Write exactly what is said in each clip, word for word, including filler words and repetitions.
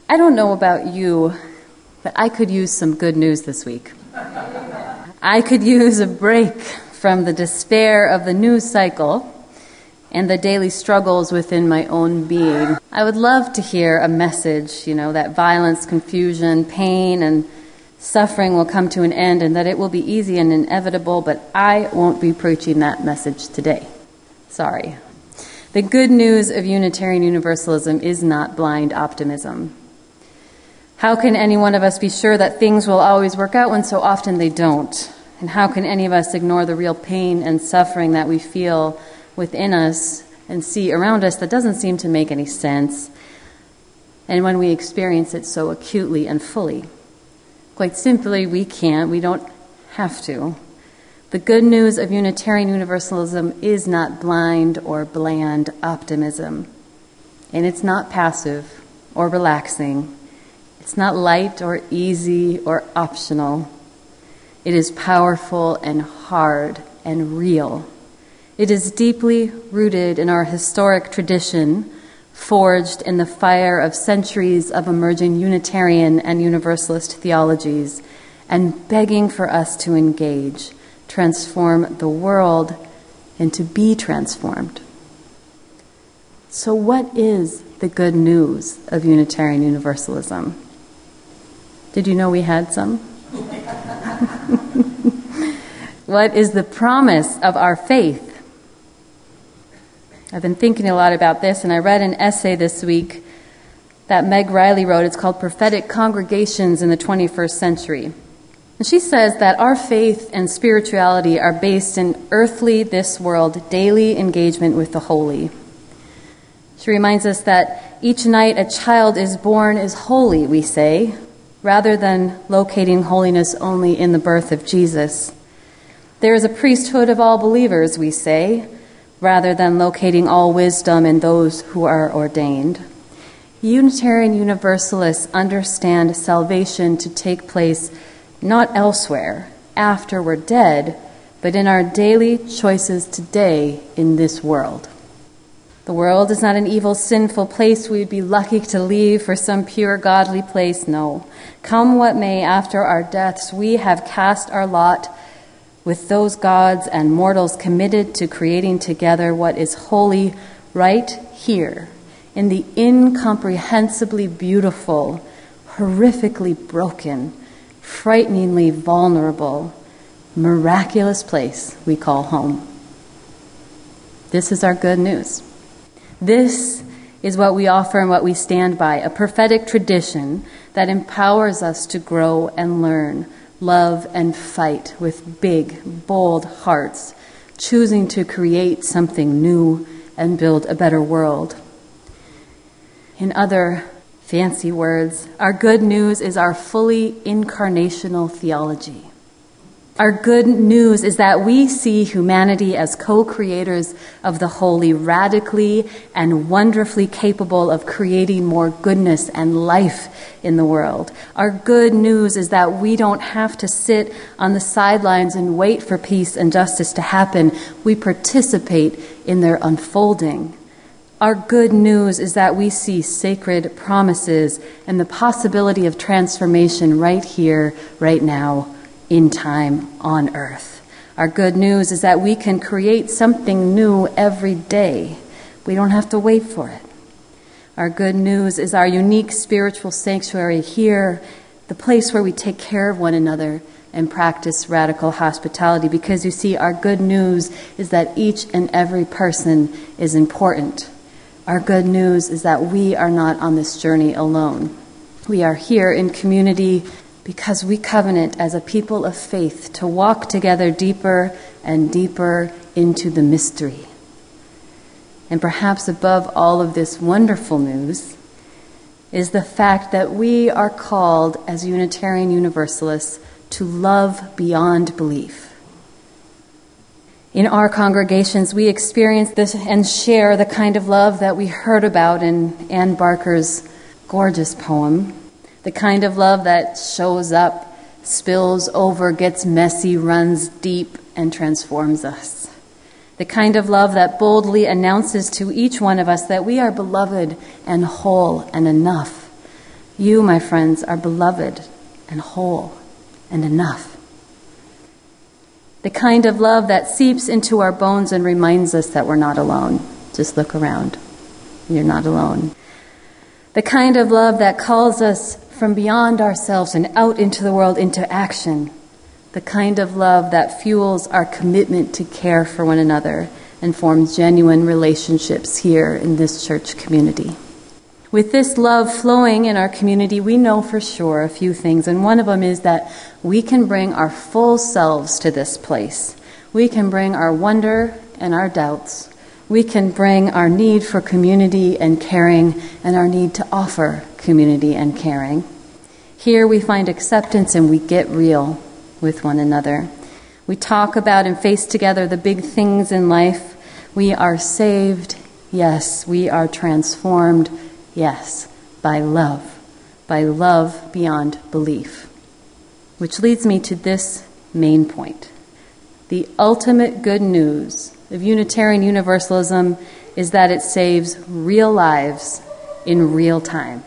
I don't know about you, but I could use some good news this week. I could use a break from the despair of the news cycle and the daily struggles within my own being. I would love to hear a message, you know, that violence, confusion, pain, and suffering will come to an end and that it will be easy and inevitable, but I won't be preaching that message today. Sorry. The good news of Unitarian Universalism is not blind optimism. How can any one of us be sure that things will always work out when so often they don't? And how can any of us ignore the real pain and suffering that we feel within us and see around us that doesn't seem to make any sense, and when we experience it so acutely and fully? Quite simply, we can't, we don't have to. The good news of Unitarian Universalism is not blind or bland optimism. And it's not passive or relaxing. It's not light or easy or optional. It is powerful and hard and real. It is deeply rooted in our historic tradition, forged in the fire of centuries of emerging Unitarian and Universalist theologies, and begging for us to engage, transform the world, and to be transformed. So what is the good news of Unitarian Universalism? Did you know we had some? What is the promise of our faith? I've been thinking a lot about this, and I read an essay this week that Meg Riley wrote. It's called Prophetic Congregations in the twenty-first Century. And she says that our faith and spirituality are based in earthly, this world, daily engagement with the holy. She reminds us that each night a child is born is holy, we say, rather than locating holiness only in the birth of Jesus. There is a priesthood of all believers, we say, rather than locating all wisdom in those who are ordained. Unitarian Universalists understand salvation to take place not elsewhere, after we're dead, but in our daily choices today in this world. The world is not an evil, sinful place we'd be lucky to leave for some pure, godly place. No. Come what may, after our deaths, we have cast our lot with those gods and mortals committed to creating together what is holy right here in the incomprehensibly beautiful, horrifically broken, frighteningly vulnerable, miraculous place we call home. This is our good news. This is what we offer and what we stand by, a prophetic tradition that empowers us to grow and learn, love and fight with big, bold hearts, choosing to create something new and build a better world. In other fancy words, our good news is our fully incarnational theology. Our good news is that we see humanity as co-creators of the holy, radically and wonderfully capable of creating more goodness and life in the world. Our good news is that we don't have to sit on the sidelines and wait for peace and justice to happen. We participate in their unfolding. Our good news is that we see sacred promises and the possibility of transformation right here, right now, in time on earth. Our good news is that we can create something new every day. We don't have to wait for it. Our good news is our unique spiritual sanctuary here, the place where we take care of one another and practice radical hospitality, because you see, our good news is that each and every person is important. Our good news is that we are not on this journey alone. We are here in community because we covenant as a people of faith to walk together deeper and deeper into the mystery. And perhaps above all of this wonderful news is the fact that we are called as Unitarian Universalists to love beyond belief. In our congregations, we experience this and share the kind of love that we heard about in Anne Barker's gorgeous poem. The kind of love that shows up, spills over, gets messy, runs deep, and transforms us. The kind of love that boldly announces to each one of us that we are beloved and whole and enough. You, my friends, are beloved and whole and enough. The kind of love that seeps into our bones and reminds us that we're not alone. Just look around. You're not alone. The kind of love that calls us from beyond ourselves and out into the world, into action. The kind of love that fuels our commitment to care for one another and forms genuine relationships here in this church community. With this love flowing in our community, we know for sure a few things, and one of them is that we can bring our full selves to this place. We can bring our wonder and our doubts. We can bring our need for community and caring and our need to offer community and caring. Here we find acceptance and we get real with one another. We talk about and face together the big things in life. We are saved, yes. We are transformed, yes, by love, by love beyond belief. Which leads me to this main point. The ultimate good news of Unitarian Universalism is that it saves real lives in real time.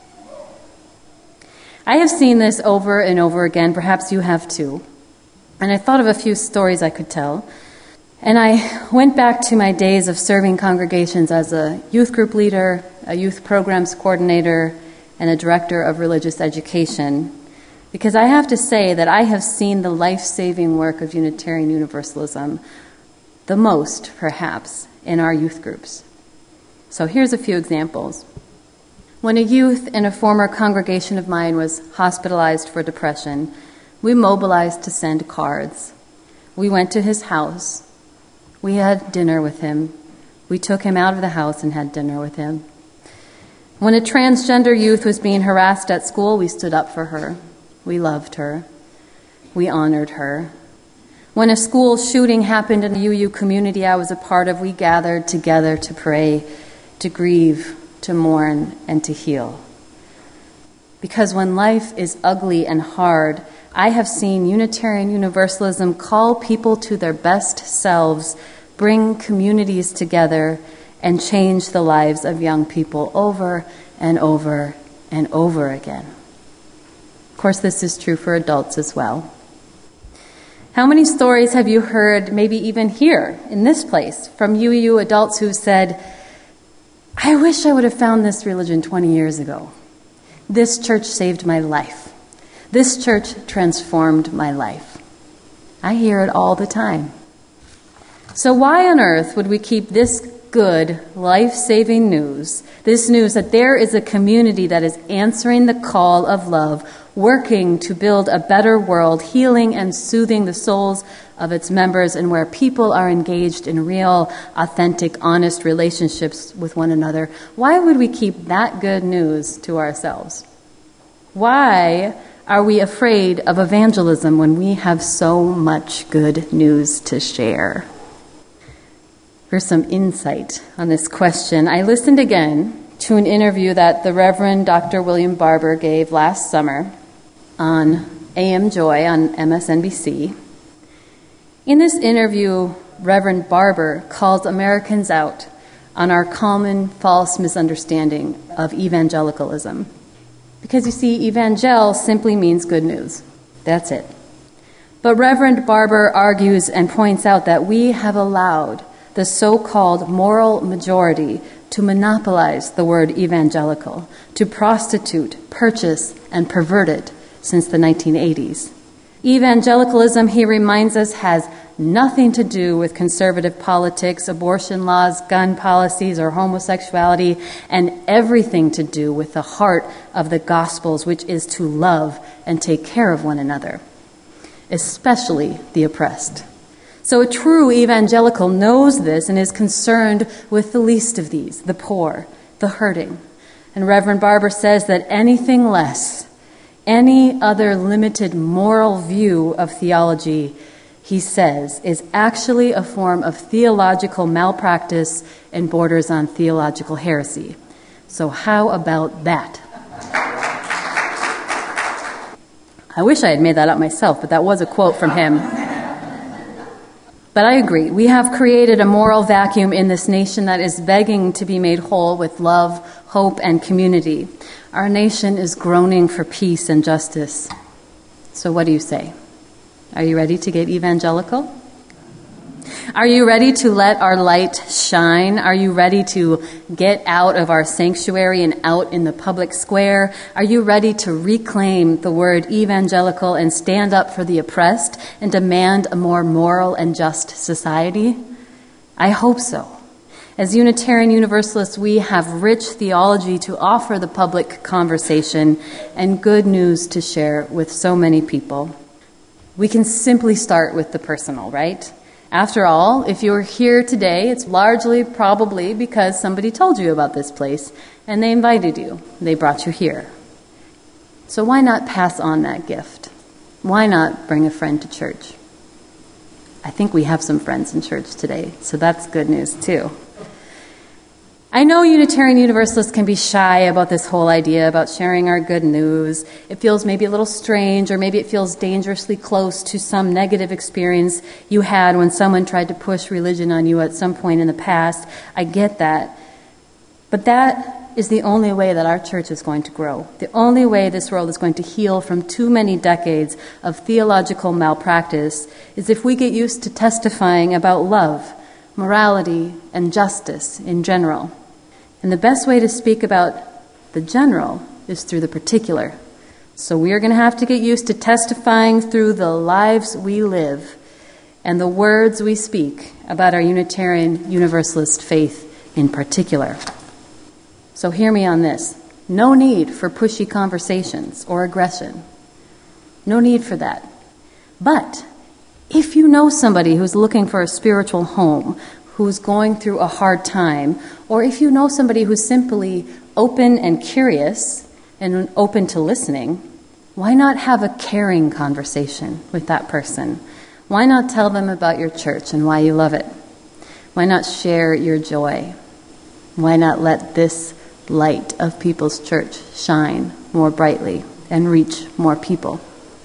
I have seen this over and over again, perhaps you have too. And I thought of a few stories I could tell. And I went back to my days of serving congregations as a youth group leader, a youth programs coordinator, and a director of religious education. Because I have to say that I have seen the life-saving work of Unitarian Universalism the most, perhaps, in our youth groups. So here's a few examples. When a youth in a former congregation of mine was hospitalized for depression, we mobilized to send cards. We went to his house. We had dinner with him. We took him out of the house and had dinner with him. When a transgender youth was being harassed at school, we stood up for her. We loved her. We honored her. When a school shooting happened in the U U community I was a part of, we gathered together to pray, to grieve, to mourn, and to heal. Because when life is ugly and hard, I have seen Unitarian Universalism call people to their best selves, bring communities together, and change the lives of young people over and over and over again. Of course, this is true for adults as well. How many stories have you heard, maybe even here in this place, from U U adults who said, I wish I would have found this religion twenty years ago. This church saved my life. This church transformed my life. I hear it all the time. So why on earth would we keep this good, life-saving news, this news that there is a community that is answering the call of love, working to build a better world, healing and soothing the souls of its members, and where people are engaged in real, authentic, honest relationships with one another? Why would we keep that good news to ourselves? Why are we afraid of evangelism when we have so much good news to share? For some insight on this question, I listened again to an interview that the Reverend Doctor William Barber gave last summer on A M Joy on M S N B C. In this interview, Reverend Barber calls Americans out on our common false misunderstanding of evangelicalism. Because you see, evangel simply means good news. That's it. But Reverend Barber argues and points out that we have allowed the so-called moral majority to monopolize the word evangelical, to prostitute, purchase, and pervert it since the nineteen eighties. Evangelicalism, he reminds us, has nothing to do with conservative politics, abortion laws, gun policies, or homosexuality, and everything to do with the heart of the Gospels, which is to love and take care of one another, especially the oppressed. So a true evangelical knows this and is concerned with the least of these, the poor, the hurting. And Reverend Barber says that anything less, any other limited moral view of theology, he says, is actually a form of theological malpractice and borders on theological heresy. So how about that? I wish I had made that up myself, but that was a quote from him. But I agree, we have created a moral vacuum in this nation that is begging to be made whole with love, hope, and community. Our nation is groaning for peace and justice. So what do you say? Are you ready to get evangelical? Are you ready to let our light shine? Are you ready to get out of our sanctuary and out in the public square? Are you ready to reclaim the word evangelical and stand up for the oppressed and demand a more moral and just society? I hope so. As Unitarian Universalists, we have rich theology to offer the public conversation and good news to share with so many people. We can simply start with the personal, right? After all, if you're here today, it's largely probably because somebody told you about this place and they invited you. They brought you here. So why not pass on that gift? Why not bring a friend to church? I think we have some friends in church today, so that's good news too. I know Unitarian Universalists can be shy about this whole idea about sharing our good news. It feels maybe a little strange, or maybe it feels dangerously close to some negative experience you had when someone tried to push religion on you at some point in the past. I get that. But that is the only way that our church is going to grow. The only way this world is going to heal from too many decades of theological malpractice is if we get used to testifying about love, morality, and justice in general. And the best way to speak about the general is through the particular. So we are going to have to get used to testifying through the lives we live and the words we speak about our Unitarian Universalist faith in particular. So hear me on this. No need for pushy conversations or aggression. No need for that. But if you know somebody who's looking for a spiritual home, who's going through a hard time, or if you know somebody who's simply open and curious and open to listening, why not have a caring conversation with that person? Why not tell them about your church and why you love it? Why not share your joy? Why not let this light of People's Church shine more brightly and reach more people?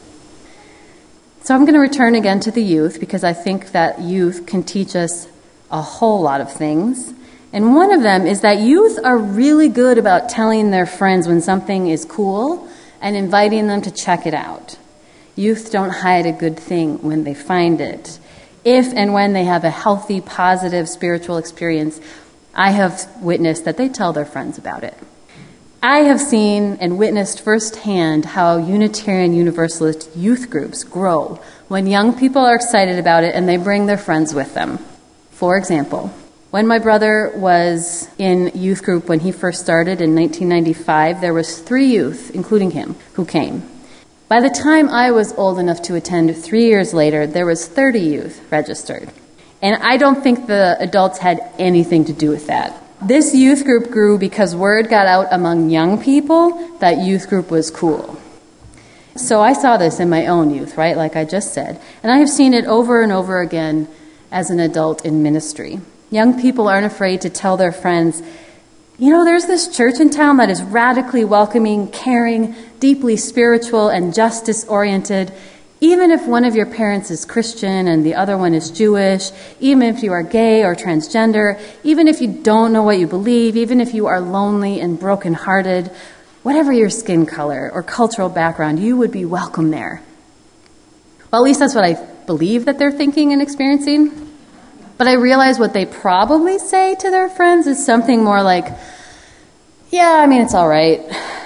So I'm going to return again to the youth because I think that youth can teach us a whole lot of things. And one of them is that youth are really good about telling their friends when something is cool and inviting them to check it out. Youth don't hide a good thing when they find it. If and when they have a healthy, positive spiritual experience, I have witnessed that they tell their friends about it. I have seen and witnessed firsthand how Unitarian Universalist youth groups grow when young people are excited about it and they bring their friends with them. For example, when my brother was in youth group when he first started in nineteen ninety-five, there was three youth, including him, who came. By the time I was old enough to attend three years later, there was thirty youth registered. And I don't think the adults had anything to do with that. This youth group grew because word got out among young people that youth group was cool. So I saw this in my own youth, right, like I just said. And I have seen it over and over again as an adult in ministry. Young people aren't afraid to tell their friends, you know, there's this church in town that is radically welcoming, caring, deeply spiritual, and justice-oriented. Even if one of your parents is Christian and the other one is Jewish, even if you are gay or transgender, even if you don't know what you believe, even if you are lonely and brokenhearted, whatever your skin color or cultural background, you would be welcome there. Well, at least that's what I believe that they're thinking and experiencing. But I realize what they probably say to their friends is something more like, yeah, I mean, it's all right.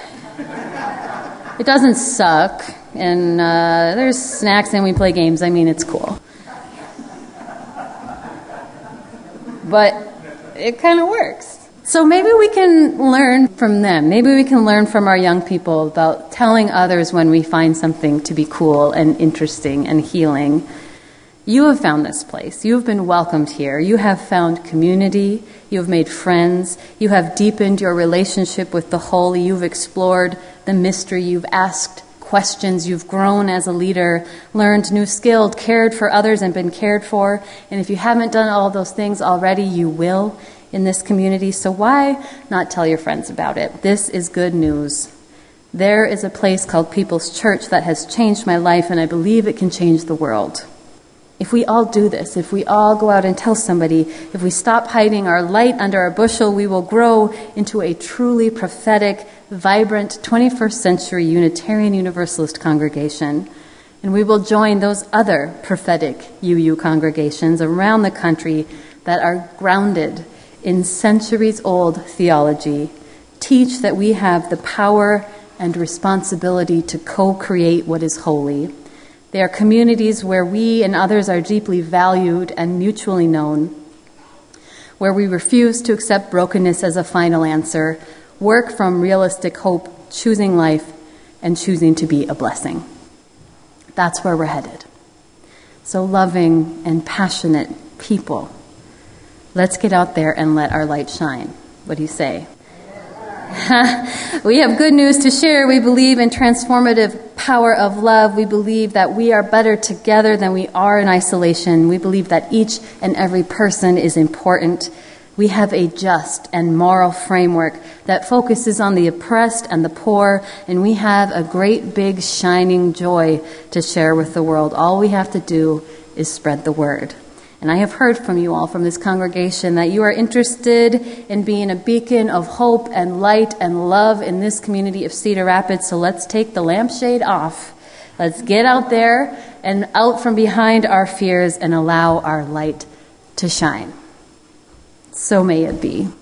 It doesn't suck. And uh, there's snacks and we play games. I mean, it's cool. But it kind of works. So maybe we can learn from them. Maybe we can learn from our young people about telling others when we find something to be cool and interesting and healing. You have found this place. You have been welcomed here. You have found community. You have made friends. You have deepened your relationship with the holy. You've explored the mystery. You've asked questions. You've grown as a leader, learned new skills, cared for others and been cared for. And if you haven't done all those things already, you will in this community. So why not tell your friends about it? This is good news. There is a place called People's Church that has changed my life, and I believe it can change the world. If we all do this, if we all go out and tell somebody, if we stop hiding our light under our bushel, we will grow into a truly prophetic, vibrant, twenty-first century Unitarian Universalist congregation. And we will join those other prophetic U U congregations around the country that are grounded in centuries-old theology, teach that we have the power and responsibility to co-create what is holy. They are communities where we and others are deeply valued and mutually known, where we refuse to accept brokenness as a final answer, work from realistic hope, choosing life, and choosing to be a blessing. That's where we're headed. So loving and passionate people, let's get out there and let our light shine. What do you say? We have good news to share. We believe in transformative power of love. We believe that we are better together than we are in isolation. We believe that each and every person is important. We have a just and moral framework that focuses on the oppressed and the poor, and we have a great big shining joy to share with the world. All we have to do is spread the word. And I have heard from you all, from this congregation, that you are interested in being a beacon of hope and light and love in this community of Cedar Rapids. So let's take the lampshade off. Let's get out there and out from behind our fears and allow our light to shine. So may it be.